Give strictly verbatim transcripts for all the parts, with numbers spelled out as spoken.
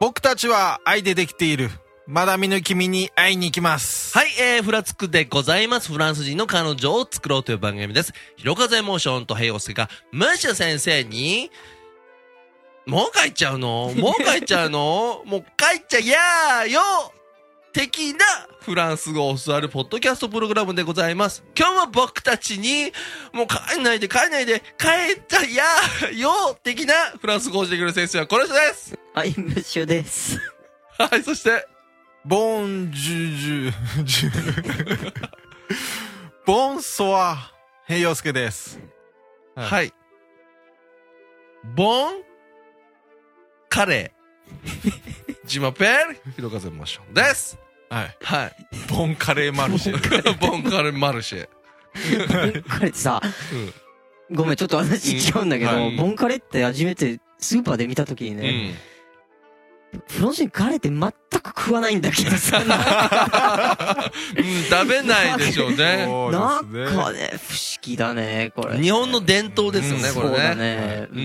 僕たちは愛でできている。まだ見ぬ君に会いに行きます。 はい、えー、フラつくでございます。フランス人の彼女を作ろうという番組です。ひろかぜエモーションと平洋介がムッシュ先生に、もう帰っちゃうのもう帰っちゃうのもう帰っちゃやーよ的なフランス語を教わるポッドキャストプログラムでございます。今日は僕たちに、もう帰んないで帰んないで帰っちゃやーよ的なフランス語をしてくれる先生はこの人です。 はい、ムッシュです。 はい、そして、 ボンジュジュジュボンソワ平洋介です。 はい、はい、ボンカレージマペルひろかぜマションです。 はいはい。 ボンカレーマルシェボンカレーマルシェボンカレーってさ、うん、ごめんちょっと話違うんだけど、うん、ボンカレーって初めてスーパーで見たときにね、うん、フランス人カレーって全く食わないんだけどさ、うん、 食べないでしょうね。 なんかね、不思議だね、これ。 日本の伝統ですよね、うん、これね。 そうだね。 うん。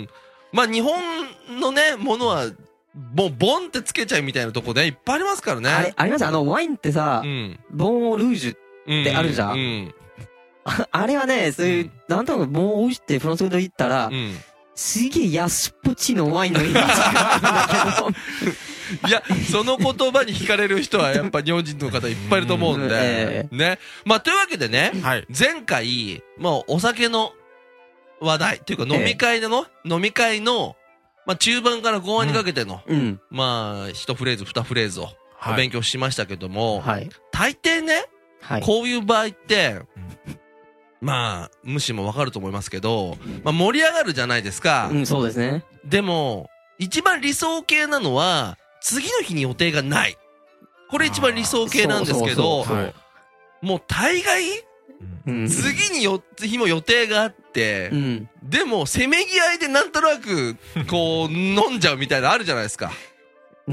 まあ日本のね、ものは、もうボンってつけちゃうみたいなとこでいっぱいありますからね。 あれ、あります。あの、ワインってさ、うん、ボンオルージュってあるじゃん。うんうん、あ, あれはね、そういう、うん、なんとなくボンオルージュってフランス語で言ったら、うん、すげえ安っぽちのワインのイメージがあるんだけど。 いや、その言葉に惹かれる人はやっぱ日本人の方いっぱいいると思うんで。えー、ね。まあ、というわけでね、はい、前回、まあ、お酒の話題、というか飲み会での、えー、飲み会の、まあ、中盤から後半にかけての、うん、まあ、一フレーズ、二フレーズを勉強しましたけども、はい、大抵ね、はい、こういう場合って、まあ、無視もわかると思いますけど、まあ、盛り上がるじゃないですか。 うん、そうですね。 でも、一番理想形なのは、次の日に予定がない。これ一番理想形なんですけど、もう大概、うん、次によ、日も予定があって、うん、でも、せめぎ合いでなんとなく、こう、飲んじゃうみたいなのあるじゃないですか。 うん、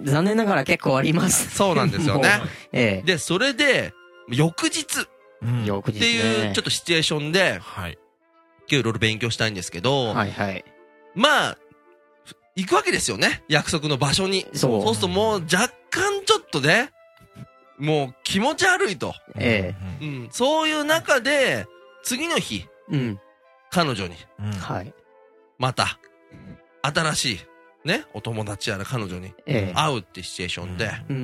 残念ながら結構あります。 そうなんですよね。 ええ、 で、それで、翌日、 うん、翌日っていう、ちょっとシチュエーションで、はい、今日いろいろ勉強したいんですけど、 はいはい。 まあ、行くわけですよね。約束の場所に。そう。そうするともう若干ちょっとね、もう気持ち悪いと。 ええ。うん。そういう中で、次の日、うん。彼女に、うん、はい。また、新しい、ね、お友達やら彼女に、会うってシチュエーションで、うん。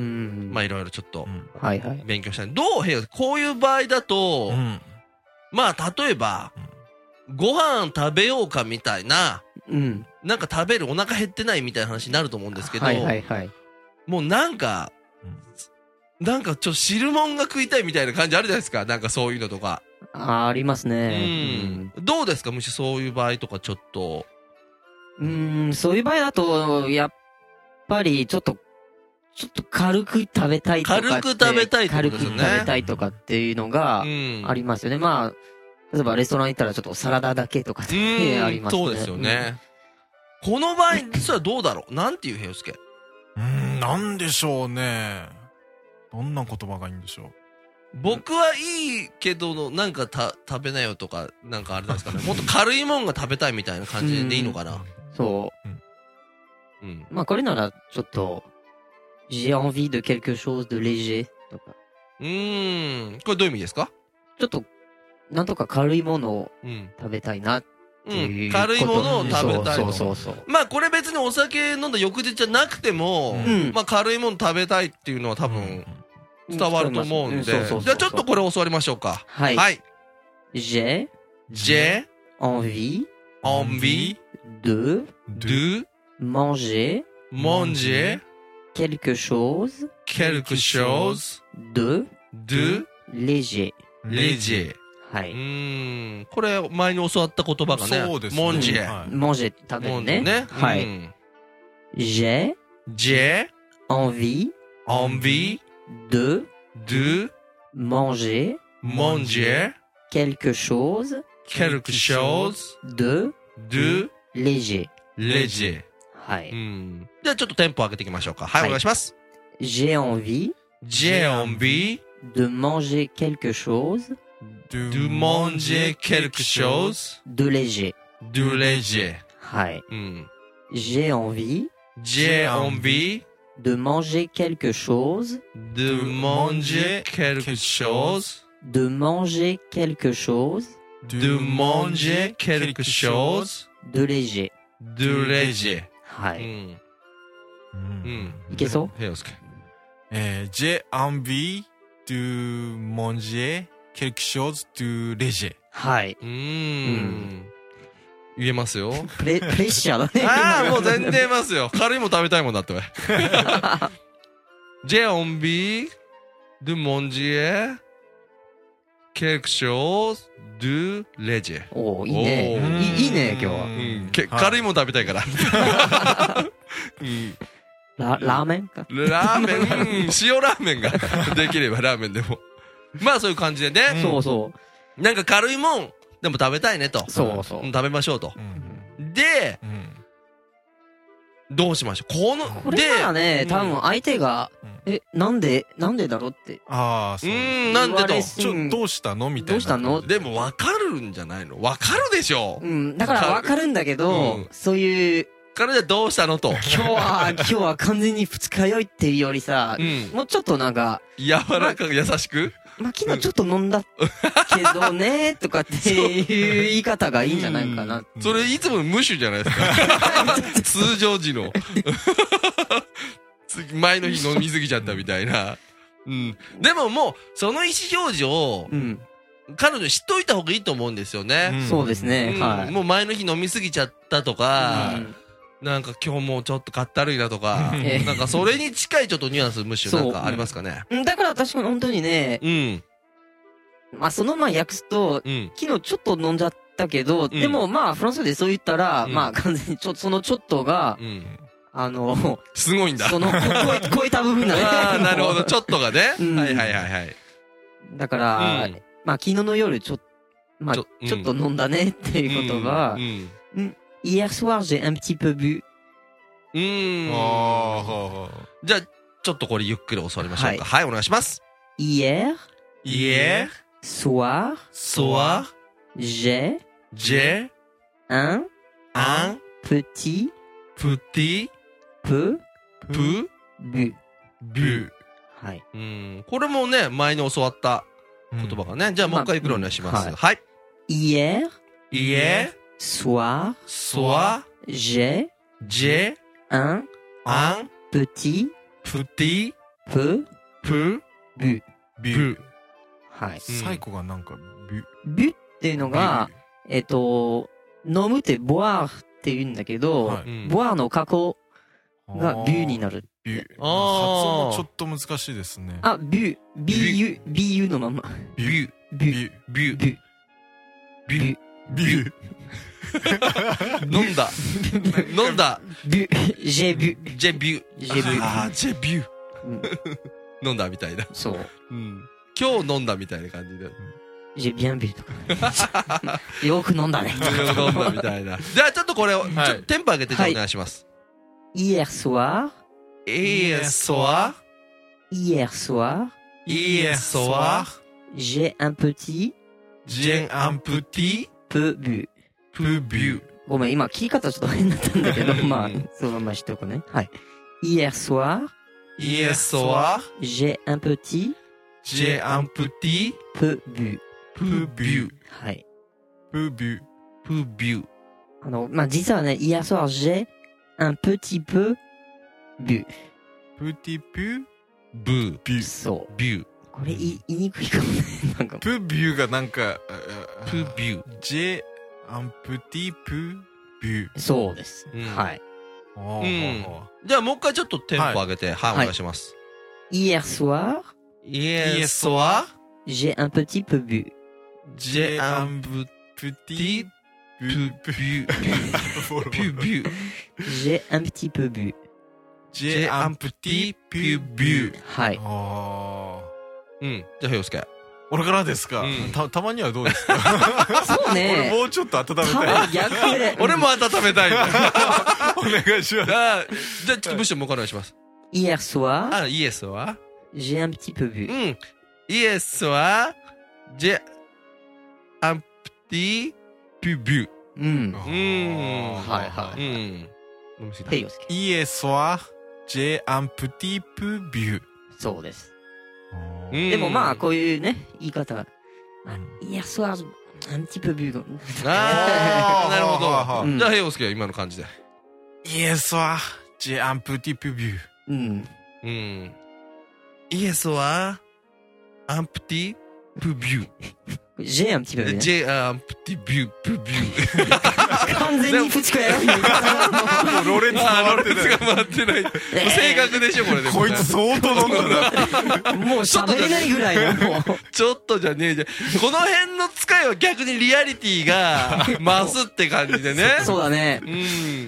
まあいろいろちょっと、はいはい。勉強したい。どう平洋、こういう場合だと、うん、まあ例えば、ご飯食べようかみたいな、うん。なんか食べるお腹減ってないみたいな話になると思うんですけど、はいはいはい。もうなんか、なんかちょっと汁物が食いたいみたいな感じあるじゃないですか。なんかそういうのとか。 あ、ありますね。 うん。どうですかもしそういう場合とかちょっと。 うーん、そういう場合だと、やっぱりちょっと、ちょっと軽く食べたいとか。 軽く食べたいってことですよね。 軽く食べたいとかっていうのがありますよね。うん、まあ、例えばレストラン行ったらちょっとサラダだけとかってありますね。 そうですよね。うん、この場合、実はどうだろうなんていう平洋介。 うーん、なんでしょうね。どんな言葉がいいんでしょう。 僕はいいけど、なんかた食べなよとか、なんかあれなんですかね。もっと軽いもんが食べたいみたいな感じでいいのかな。 そう。うん。まあこれなら、ちょっと、j'ai envie de quelque chose de léger とか。 うーん。これどういう意味ですか？ ちょっと、なんとか軽いものを食べたいなっていう、 うん。軽いものを食べたい。 そうそうそうそう。 まあこれ別にお酒飲んだ翌日じゃなくても、うん、まあ軽いもの食べたいっていうのは多分伝わると思うんで。じゃあちょっとこれ教わりましょうか。 はい。 はい。 j'ai, j'ai, envie, envie, de, de, manger, manger, quelque chose, quelque chose, de, de, léger, léger。 はい。 うーん。これ、前に教わった言葉がね。 そうですね。 モンジェ。 モンジェって食べるね。 ね。 はい。j'ai, j'ai, envie, envie, de, de, manger, manger, quelque chose, quelque chose, de, de, léger, léger。 はい。 うん。じゃあちょっとテンポ上げていきましょうか。はい、お願いします。 j'ai envie, j'ai envie, de manger quelque chose, de manger quelque chose, de léger, de léger。 はい。 うん。 j'ai envie, j'ai envie de manger quelque chose, de manger quelque chose, de manger quelque chose, de manger quelque chose, de léger. de léger. はい。 うん。 いけそう？ 平洋介。 えー、j'ai envie de manger quelque chose de léger. はい。 うーん。言えますよ。 プレ、プレッシャーだね。 ああ、もう全然言えますよ。軽いもん食べたいもんだって。j'ai envie de manger quelque chose de léger. おー、いいね。いいいいね、今日は。 うん。け軽いもん食べたいから。うん。 ラ、ラーメンかラーメン、うん、塩ラーメンができればラーメンでも。まあそういう感じでね。 うん、そうそう。 なんか軽いもん、でも食べたいねと。 そうそう。 食べましょうと。うん、で、うん、どうしましょう。この、 これならね、多分相手が、うん、え、なんで、なんでだろうって。 ああ、 そう。うん、なんでと。 ちょ、どうしたのみたいな。 どうしたのでも分かるんじゃないの？分かるでしょ。 うん、だから分かるんだけど、うん、そういう、 彼女どうしたのと。 今日は、今日は完全に二日酔いっていうよりさ、うん、もうちょっとなんか、 柔らかく優しくまあ、昨日ちょっと飲んだけどね、とかっていう言い方がいいんじゃないかな。 それいつもの無視じゃないですか。通常時の。前の日飲みすぎちゃったみたいな。うん。でももう、その意思表示を、うん、彼女知っといた方がいいと思うんですよね。 うん、そうですね、うん。はい。 もう前の日飲みすぎちゃったとか、うん、なんか今日もうちょっとかったるいなとか、なんかそれに近いちょっとニュアンスむしろなんかありますかね。 だから私も本当にね、うん。まあそのまま訳すと、うん、昨日ちょっと飲んじゃったけど、うん、でもまあフランスでそう言ったら、うん、まあ完全にちょ、そのちょっとが、うん、あの、 すごいんだ。 その、超え、超えた部分だね。 ああ、なるほど、ちょっとがね。うん、はいはいはいはい。 だから、うん、まあ昨日の夜ちょっと、まあちょ、ちょっと飲んだねっていうことが、うん。うん、hier soir j'ai un petit peu bu。 うーん。あじゃあ、ちょっとこれゆっくり教わりましょうか。はい、はい、お願いします。 hier, hier, soir, soir, j'ai, j'ai, un, un, petit, petit, peu, peu, bu, bu。 はい。 うん。これもね、前に教わった言葉がね。じゃあもう一回ゆっくりお願いします。はい。 hier, hier, soir, soir, j'ai, j'ai, un, un, petit, petit, peu, peu, bu, bu。 はい。 最後がなんか、 bu。bu っていうのが、えっと、飲むって boire って言うんだけど、boire の過去が bu になる。 ビュー。発音もちょっと難しいですね。 あ、ビュー。ビュー。ビューのまま。 ビュー。 ビュー。 ビュー。ビュー。 ビュー。ビュー。 飲んだ。飲んだ。 ビュー。ジェビュー。 ジェビュー。 ジェビュー。 あー、ジェビュー。飲んだみたいな。 そう。 うん。今日飲んだみたいな感じで。 ジェビアンビューとか。よく飲んだね。 よく飲んだみたいな。じゃあちょっとこれを、ちょっとテンポ上げてお願いします。 hier soir, hier soir, hier soir, hier soir, j'ai un petit, j'ai un petit, peu bu, peu bu。 ごめん、今聞き方ちょっと変だったんだけど、まあ、そのまましとくね。はい。hier soir, hier soir, j'ai un petit, j'ai un petit, peu bu, peu bu。 はい。 peu bu, peu bu。 あの、まあ、実はね、hier soir, j'ai un petit peu bu. petit peu bu. bu. そう。 bu. これ言いにくいかもね。なんか。 peu bu がなんか、 peu bu. j'ai un petit peu bu. そうです。はい。 うん。じゃあもう一回ちょっとテンポ上げて、はい、お願いします。 hier soir, hier soir, j'ai un petit peu bu. j'ai un petit Bu, bu, bu, bu. J'ai un petit peu bu. J'ai un petit peu bu. はい。 うん。じゃあ、ひよすけ。 俺からですか、うん、た、たまにはどうですかそうね。 俺もうちょっと温めたい。 逆で。 俺も温めたい。 お願いします。 じゃあ、ちょっとむしろもうお願いします。 hier soir. あ、hier soir. j'ai un petit peu bu. うん。hier soir, j'ai un petit peu bu. うん。 うん。 はいはい。 うん。 飲みすぎた。 ヘイヨスケ。 Hier soir, j'ai un petit peu bu. そうです。でもまあ、こういうね、言い方は、Hier soir, un petit peu bu. ああ、なるほど。じゃあ、ヘイヨスケは今の感じで。 Hier soir, j'ai un petit peu bu. うん。 うん。Hier soir, un petit peu bu. J'ai un petit peu bu. J'ai un petit peu bu. 完全にプチコやろみたいな。ロレツ回ってない。ロレツが回ってない。正確でしょ、これでも。 こいつ相当飲んだな。もう喋れないぐらいな、もう。 ちょっとじゃねえじゃん。この辺の使いは逆にリアリティが増すって感じでね。 そうだね。 うん。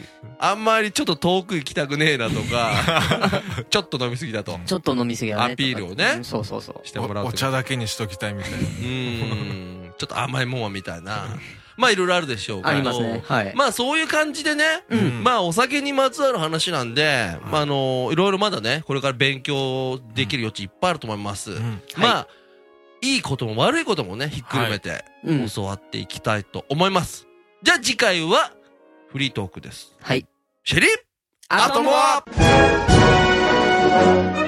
あんまりちょっと遠く行きたくねえなとか、ちょっと飲みすぎだと。 ちょっと飲みすぎだね。アピールをね。 そうそうそう。 してもらう。 お茶だけにしときたいみたいな。うん。ちょっと甘いもんはみたいな。まあいろいろあるでしょうけど。ありますね。はい。 まあそういう感じでね。うん。まあお酒にまつわる話なんで、まああの、いろいろまだね、これから勉強できる余地いっぱいあると思います。まあ、いいことも悪いこともね、ひっくるめて、教わっていきたいと思います。じゃあ次回は、フリートークです。 はい。 シェリーアトモア